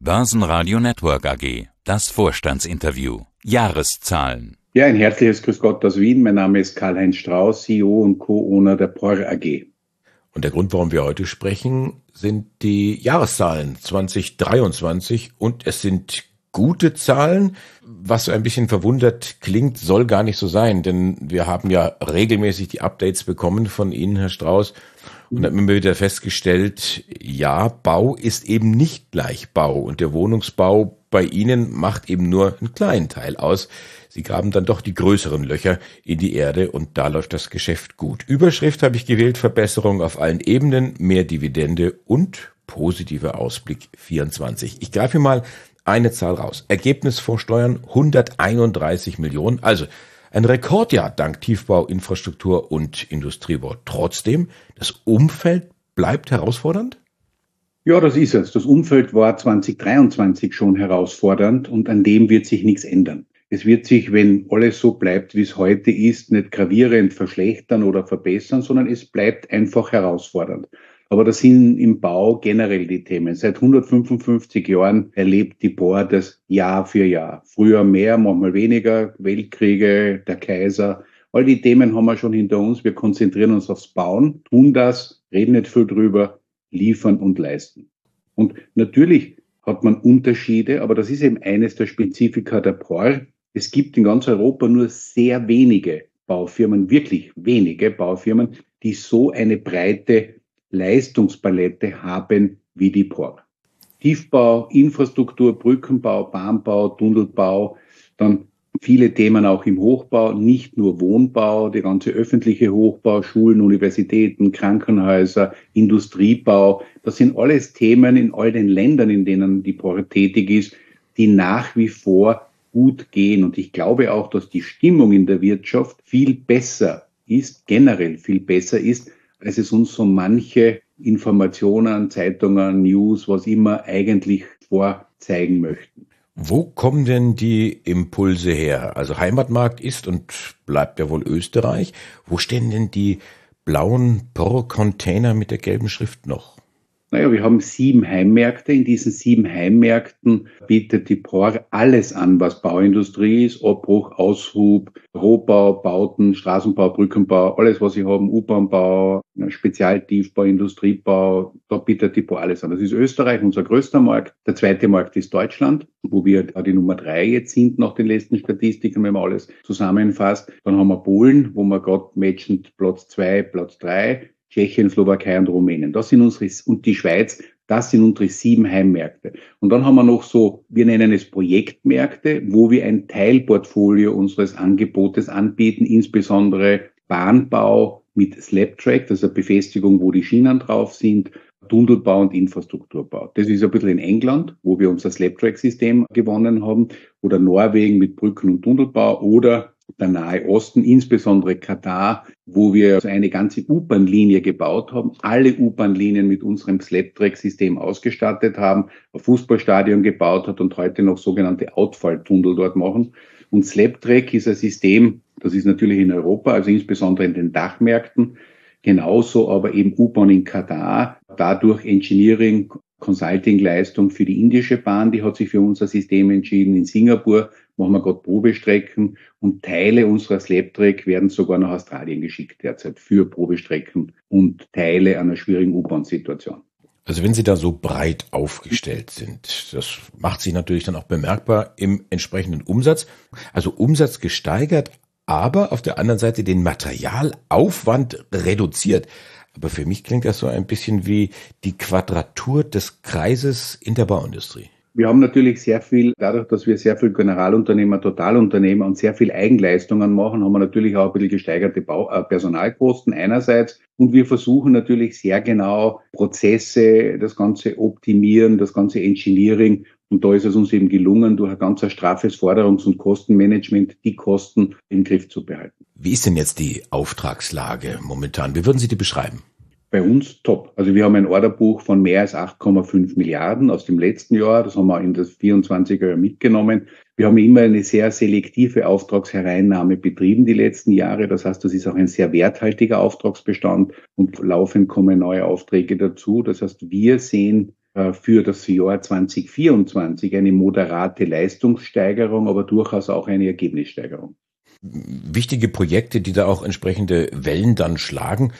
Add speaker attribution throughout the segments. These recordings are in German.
Speaker 1: Börsenradio Network AG. Das Vorstandsinterview. Jahreszahlen.
Speaker 2: Ja, ein herzliches Grüß Gott aus Wien. Mein Name ist Karl-Heinz Strauß, CEO und Co-Owner der POR AG.
Speaker 3: Und der Grund, warum wir heute sprechen, sind die Jahreszahlen 2023 und es sind gute Zahlen. Was so ein bisschen verwundert klingt, soll gar nicht so sein, denn wir haben ja regelmäßig die Updates bekommen von Ihnen, Herr Strauß, und haben immer wieder festgestellt, ja, Bau ist eben nicht gleich Bau und der Wohnungsbau bei Ihnen macht eben nur einen kleinen Teil aus. Sie graben dann doch die größeren Löcher in die Erde und da läuft das Geschäft gut. Überschrift habe ich gewählt, Verbesserung auf allen Ebenen, mehr Dividende und positiver Ausblick 24. Ich greife hier mal eine Zahl raus. Ergebnis vor Steuern 131 Millionen, also ein Rekordjahr dank Tiefbau, Infrastruktur und Industriebau. Trotzdem, das Umfeld bleibt herausfordernd?
Speaker 2: Ja, das ist es. Das Umfeld war 2023 schon herausfordernd und an dem wird sich nichts ändern. Es wird sich, wenn alles so bleibt, wie es heute ist, nicht gravierend verschlechtern oder verbessern, sondern es bleibt einfach herausfordernd. Aber das sind im Bau generell die Themen. Seit 155 Jahren erlebt die POR das Jahr für Jahr. Früher mehr, manchmal weniger, Weltkriege, der Kaiser. All die Themen haben wir schon hinter uns. Wir konzentrieren uns aufs Bauen, tun das, reden nicht viel drüber, liefern und leisten. Und natürlich hat man Unterschiede, aber das ist eben eines der Spezifika der POR. Es gibt in ganz Europa nur sehr wenige Baufirmen, wirklich wenige Baufirmen, die so eine breite Leistungspalette haben wie die POR. Tiefbau, Infrastruktur, Brückenbau, Bahnbau, Tunnelbau, dann viele Themen auch im Hochbau, nicht nur Wohnbau, der ganze öffentliche Hochbau, Schulen, Universitäten, Krankenhäuser, Industriebau. Das sind alles Themen in all den Ländern, in denen die POR tätig ist, die nach wie vor gut gehen. Und ich glaube auch, dass die Stimmung in der Wirtschaft viel besser ist, generell viel besser ist, als es uns so manche Informationen, Zeitungen, News, was immer eigentlich vorzeigen möchten.
Speaker 3: Wo kommen denn die Impulse her? Also Heimatmarkt ist und bleibt ja wohl Österreich. Wo stehen denn die blauen POR-Container mit der gelben Schrift noch?
Speaker 2: Naja, wir haben 7 Heimmärkte. In diesen 7 Heimmärkten bietet die POR alles an, was Bauindustrie ist. Abbruch, Aushub, Rohbau, Bauten, Straßenbau, Brückenbau, alles, was sie haben, U-Bahnbau, Spezialtiefbau, Industriebau, da bietet die POR alles an. Das ist Österreich, unser größter Markt. Der zweite Markt ist Deutschland, wo wir die Nummer 3 jetzt sind nach den letzten Statistiken, wenn man alles zusammenfasst. Dann haben wir Polen, wo wir gerade matchend Platz 2, Platz 3, Tschechien, Slowakei und Rumänien. Das sind unsere, und die Schweiz, das sind unsere 7 Heimmärkte. Und dann haben wir noch so, wir nennen es Projektmärkte, wo wir ein Teilportfolio unseres Angebotes anbieten, insbesondere Bahnbau mit Slabtrack, das ist eine Befestigung, wo die Schienen drauf sind, Tunnelbau und Infrastrukturbau. Das ist ein bisschen in England, wo wir unser Slabtrack-System gewonnen haben, oder Norwegen mit Brücken- und Tunnelbau oder der Nahe Osten, insbesondere Katar, wo wir eine ganze U-Bahn-Linie gebaut haben, alle U-Bahn-Linien mit unserem Slabtrack-System ausgestattet haben, ein Fußballstadion gebaut hat und heute noch sogenannte Outfall-Tunnel dort machen. Und Slabtrack ist ein System, das ist natürlich in Europa, also insbesondere in den Dachmärkten, genauso aber eben U-Bahn in Katar, dadurch Engineering, Consulting-Leistung für die indische Bahn, die hat sich für unser System entschieden. In Singapur machen wir gerade Probestrecken und Teile unserer Slabtrack werden sogar nach Australien geschickt derzeit für Probestrecken und Teile einer schwierigen U-Bahn-Situation.
Speaker 3: Also wenn Sie da so breit aufgestellt sind, das macht sich natürlich dann auch bemerkbar im entsprechenden Umsatz. Also Umsatz gesteigert, aber auf der anderen Seite den Materialaufwand reduziert. Aber für mich klingt das so ein bisschen wie die Quadratur des Kreises in der Bauindustrie.
Speaker 2: Wir haben natürlich sehr viel, dadurch, dass wir sehr viel Generalunternehmer, Totalunternehmer und sehr viel Eigenleistungen machen, haben wir natürlich auch ein bisschen gesteigerte Personalkosten einerseits. Und wir versuchen natürlich sehr genau Prozesse, das Ganze optimieren, das ganze Engineering. Und da ist es uns eben gelungen, durch ein ganz straffes Forderungs- und Kostenmanagement die Kosten im Griff zu behalten.
Speaker 3: Wie ist denn jetzt die Auftragslage momentan? Wie würden Sie die beschreiben?
Speaker 2: Bei uns top. Also wir haben ein Orderbuch von mehr als 8,5 Milliarden aus dem letzten Jahr. Das haben wir in das 24er Jahr mitgenommen. Wir haben immer eine sehr selektive Auftragshereinnahme betrieben die letzten Jahre. Das heißt, das ist auch ein sehr werthaltiger Auftragsbestand und laufend kommen neue Aufträge dazu. Das heißt, wir sehen für das Jahr 2024 eine moderate Leistungssteigerung, aber durchaus auch eine Ergebnissteigerung.
Speaker 3: Wichtige Projekte, die da auch entsprechende Wellen dann schlagen,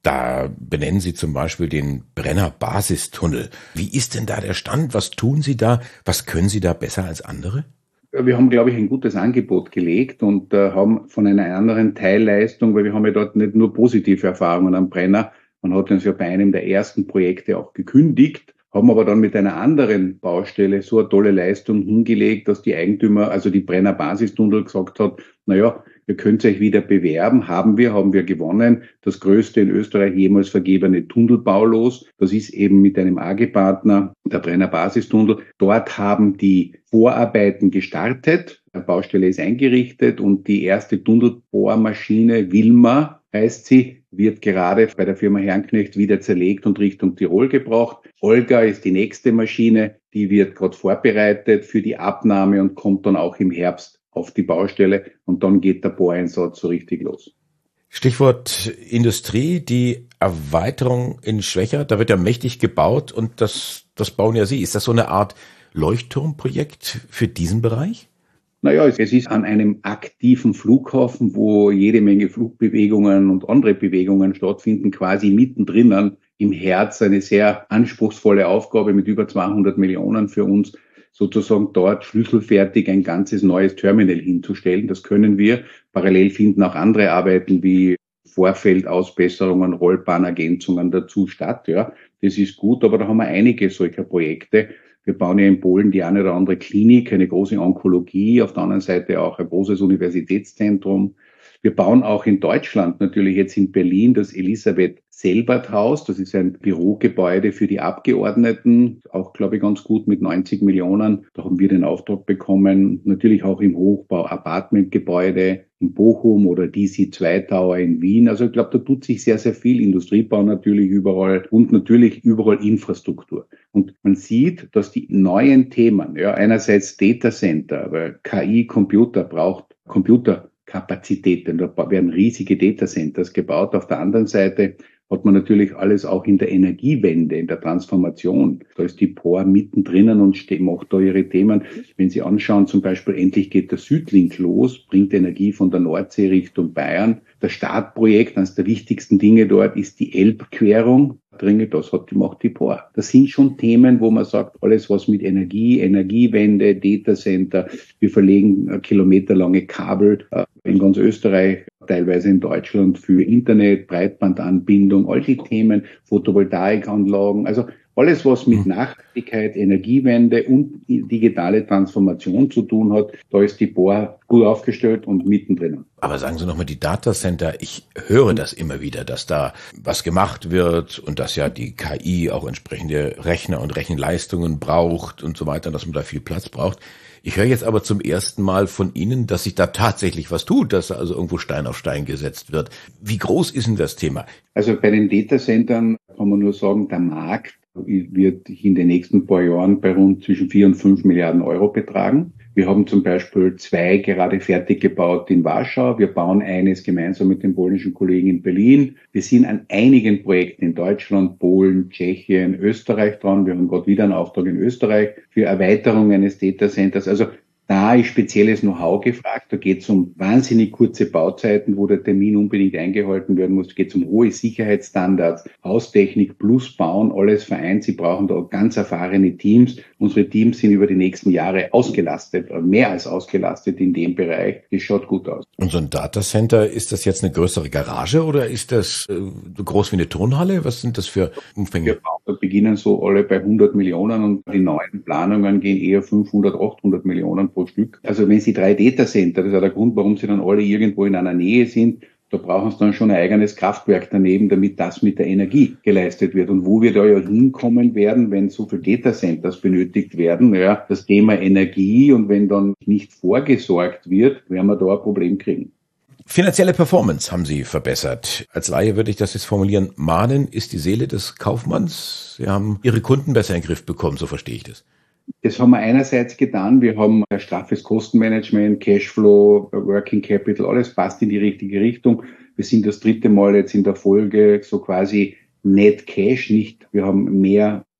Speaker 3: da benennen Sie zum Beispiel den Brenner Basistunnel. Wie ist denn da der Stand? Was tun Sie da? Was können Sie da besser als andere?
Speaker 2: Wir haben, glaube ich, ein gutes Angebot gelegt und haben von einer anderen Teilleistung, weil wir haben ja dort nicht nur positive Erfahrungen am Brenner. Man hat uns ja bei einem der ersten Projekte auch gekündigt, haben aber dann mit einer anderen Baustelle so eine tolle Leistung hingelegt, dass die Eigentümer, also die Brenner Basistunnel, gesagt hat, naja, ihr könnt euch wieder bewerben, haben wir gewonnen. Das größte in Österreich jemals vergebene Tunnelbaulos. Das ist eben mit einem AG-Partner, der Brenner Basistunnel. Dort haben die Vorarbeiten gestartet. Die Baustelle ist eingerichtet und die erste Tunnelbohrmaschine, Wilma heißt sie, wird gerade bei der Firma Herrenknecht wieder zerlegt und Richtung Tirol gebracht. Olga ist die nächste Maschine, die wird gerade vorbereitet für die Abnahme und kommt dann auch im Herbst auf die Baustelle und dann geht der Bohreinsatz so richtig los.
Speaker 3: Stichwort Industrie, die Erweiterung in Schwechat, da wird ja mächtig gebaut und das bauen ja Sie. Ist das so eine Art Leuchtturmprojekt für diesen Bereich?
Speaker 2: Naja, es ist an einem aktiven Flughafen, wo jede Menge Flugbewegungen und andere Bewegungen stattfinden, quasi mittendrin im Herz eine sehr anspruchsvolle Aufgabe mit über 200 Millionen für uns, sozusagen dort schlüsselfertig ein ganzes neues Terminal hinzustellen. Das können wir. Parallel finden auch andere Arbeiten wie Vorfeldausbesserungen, Rollbahnergänzungen dazu statt. Ja, das ist gut, aber da haben wir einige solcher Projekte. Wir bauen ja in Polen die eine oder andere Klinik, eine große Onkologie, auf der anderen Seite auch ein großes Universitätszentrum. Wir bauen auch in Deutschland, natürlich jetzt in Berlin, das Elisabeth-Selbert-Haus. Das ist ein Bürogebäude für die Abgeordneten, auch, glaube ich, ganz gut mit 90 Millionen. Da haben wir den Auftrag bekommen. Natürlich auch im Hochbau Apartmentgebäude in Bochum oder DC2 Tower in Wien. Also ich glaube, da tut sich sehr, sehr viel. Industriebau natürlich überall und natürlich überall Infrastruktur. Und man sieht, dass die neuen Themen, ja, einerseits Data Center, weil KI, Computer braucht Computerkapazitäten. Da werden riesige Datacenters gebaut. Auf der anderen Seite hat man natürlich alles auch in der Energiewende, in der Transformation. Da ist die POR mittendrin und macht da ihre Themen. Wenn Sie anschauen, zum Beispiel endlich geht der Südlink los, bringt Energie von der Nordsee Richtung Bayern. Das Startprojekt, eines der wichtigsten Dinge dort, ist die Elbquerung. Das macht die POR. Das sind schon Themen, wo man sagt, alles was mit Energie, Energiewende, Datacenter, wir verlegen kilometerlange Kabel in ganz Österreich, teilweise in Deutschland für Internet, Breitbandanbindung, all die Themen, Photovoltaikanlagen, also alles, was mit Nachhaltigkeit, Energiewende und digitale Transformation zu tun hat, da ist die POR gut aufgestellt und mittendrin.
Speaker 3: Aber sagen Sie nochmal, die Datacenter, ich höre das immer wieder, dass da was gemacht wird und dass ja die KI auch entsprechende Rechner und Rechenleistungen braucht und so weiter, dass man da viel Platz braucht. Ich höre jetzt aber zum ersten Mal von Ihnen, dass sich da tatsächlich was tut, dass also irgendwo Stein auf Stein gesetzt wird. Wie groß ist denn das Thema?
Speaker 2: Also bei den Datacentern kann man nur sagen, der Markt wird in den nächsten paar Jahren bei rund zwischen 4 und 5 Milliarden Euro betragen. Wir haben zum Beispiel 2 gerade fertig gebaut in Warschau. Wir bauen eines gemeinsam mit den polnischen Kollegen in Berlin. Wir sind an einigen Projekten in Deutschland, Polen, Tschechien, Österreich dran. Wir haben gerade wieder einen Auftrag in Österreich für Erweiterung eines Datacenters. Also da ist spezielles Know-how gefragt. Da geht es um wahnsinnig kurze Bauzeiten, wo der Termin unbedingt eingehalten werden muss. Da geht es um hohe Sicherheitsstandards, Haustechnik plus Bauen, alles vereint. Sie brauchen da ganz erfahrene Teams. Unsere Teams sind über die nächsten Jahre ausgelastet, mehr als ausgelastet in dem Bereich. Das schaut gut aus.
Speaker 3: Und so ein Datacenter, ist das jetzt eine größere Garage oder ist das groß wie eine Turnhalle? Was sind das für Umfänge?
Speaker 2: Wir beginnen so alle bei 100 Millionen und die neuen Planungen gehen eher 500, 800 Millionen pro Stück. Also wenn Sie 3 Datacenter, das ist ja der Grund, warum sie dann alle irgendwo in einer Nähe sind, da brauchen sie dann schon ein eigenes Kraftwerk daneben, damit das mit der Energie geleistet wird. Und wo wir da ja hinkommen werden, wenn so viele Datacenters benötigt werden, ja, das Thema Energie, und wenn dann nicht vorgesorgt wird, werden wir da ein Problem kriegen.
Speaker 3: Finanzielle Performance haben Sie verbessert. Als Laie würde ich das jetzt formulieren. Mahnen ist die Seele des Kaufmanns. Sie haben Ihre Kunden besser in den Griff bekommen, so verstehe ich das.
Speaker 2: Das haben wir einerseits getan. Wir haben ein straffes Kostenmanagement, Cashflow, Working Capital, alles passt in die richtige Richtung. Wir sind das 3. Mal jetzt in der Folge so quasi Net Cash, nicht. Wir haben mehr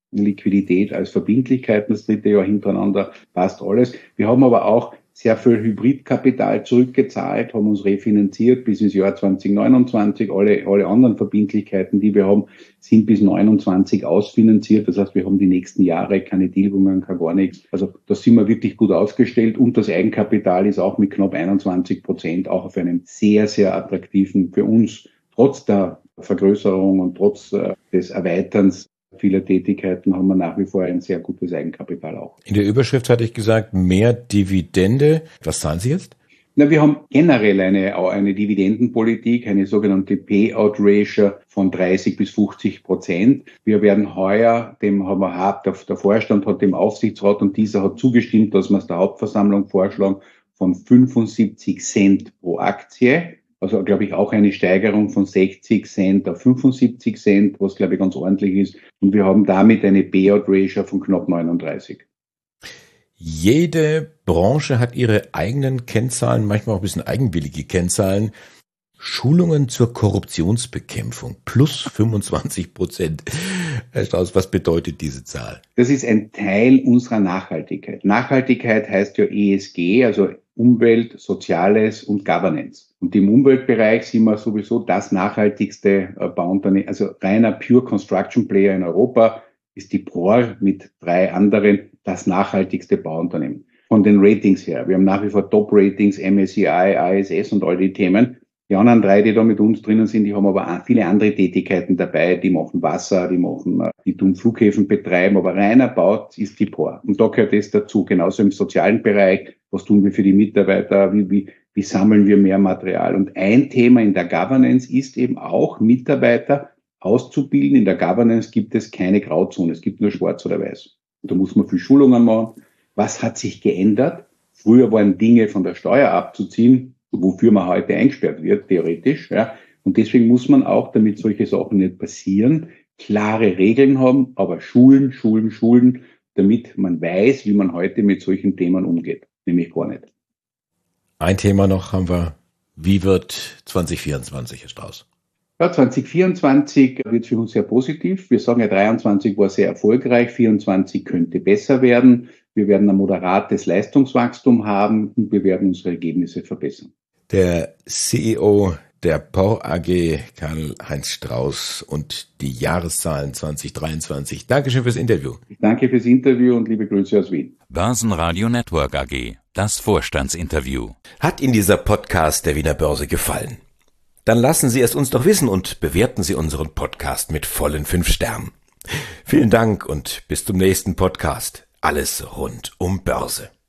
Speaker 2: Liquidität als Verbindlichkeiten. Das dritte Jahr hintereinander passt alles. Wir haben aber auch sehr viel Hybridkapital zurückgezahlt, haben uns refinanziert bis ins Jahr 2029. Alle anderen Verbindlichkeiten, die wir haben, sind bis 29 ausfinanziert. Das heißt, wir haben die nächsten Jahre keine Tilgungen, gar nichts. Also da sind wir wirklich gut aufgestellt und das Eigenkapital ist auch mit knapp 21% auch auf einem sehr, sehr attraktiven, für uns trotz der Vergrößerung und trotz des Erweiterns vieler Tätigkeiten haben wir nach wie vor ein sehr gutes Eigenkapital auch.
Speaker 3: In der Überschrift hatte ich gesagt, mehr Dividende. Was zahlen Sie jetzt?
Speaker 2: Wir haben generell eine Dividendenpolitik, eine sogenannte Payout-Ratio von 30-50%. Wir werden heuer, der Vorstand hat dem Aufsichtsrat und dieser hat zugestimmt, dass wir es der Hauptversammlung vorschlagen, von 75 Cent pro Aktie. Also, glaube ich, auch eine Steigerung von 60 Cent auf 75 Cent, was, glaube ich, ganz ordentlich ist. Und wir haben damit eine Payout-Ratio von knapp 39.
Speaker 3: Jede Branche hat ihre eigenen Kennzahlen, manchmal auch ein bisschen eigenwillige Kennzahlen. Schulungen zur Korruptionsbekämpfung plus 25%. Herr Strauß, was bedeutet diese Zahl?
Speaker 2: Das ist ein Teil unserer Nachhaltigkeit. Nachhaltigkeit heißt ja ESG, also Umwelt, Soziales und Governance. Und im Umweltbereich sind wir sowieso das nachhaltigste Bauunternehmen, also reiner Pure Construction Player in Europa ist die POR mit 3 anderen das nachhaltigste Bauunternehmen. Von den Ratings her. Wir haben nach wie vor Top-Ratings, MSCI, ISS und all die Themen. Die anderen 3, die da mit uns drinnen sind, die haben aber viele andere Tätigkeiten dabei. Die machen Wasser, die tun Flughäfen betreiben, aber reiner Bau ist die POR. Und da gehört das dazu. Genauso im sozialen Bereich. Was tun wir für die Mitarbeiter? Wie sammeln wir mehr Material? Und ein Thema in der Governance ist eben auch, Mitarbeiter auszubilden. In der Governance gibt es keine Grauzone. Es gibt nur schwarz oder weiß. Und da muss man viel Schulungen machen. Was hat sich geändert? Früher waren Dinge von der Steuer abzuziehen, wofür man heute eingesperrt wird, theoretisch. Ja. Und deswegen muss man auch, damit solche Sachen nicht passieren, klare Regeln haben, aber schulen, damit man weiß, wie man heute mit solchen Themen umgeht. Nämlich gar nicht.
Speaker 3: Ein Thema noch haben wir. Wie wird 2024, Herr Strauß?
Speaker 2: Ja, 2024 wird für uns sehr positiv. Wir sagen ja, 23 war sehr erfolgreich, 24 könnte besser werden. Wir werden ein moderates Leistungswachstum haben und wir werden unsere Ergebnisse verbessern.
Speaker 3: Der CEO der POR AG, Karl-Heinz Strauß, und die Jahreszahlen 2023. Dankeschön fürs Interview.
Speaker 2: Danke fürs Interview und liebe Grüße aus Wien.
Speaker 1: Börsenradio Network AG, das Vorstandsinterview.
Speaker 3: Hat Ihnen dieser Podcast der Wiener Börse gefallen? Dann lassen Sie es uns doch wissen und bewerten Sie unseren Podcast mit vollen 5 Sternen. Vielen Dank und bis zum nächsten Podcast. Alles rund um Börse.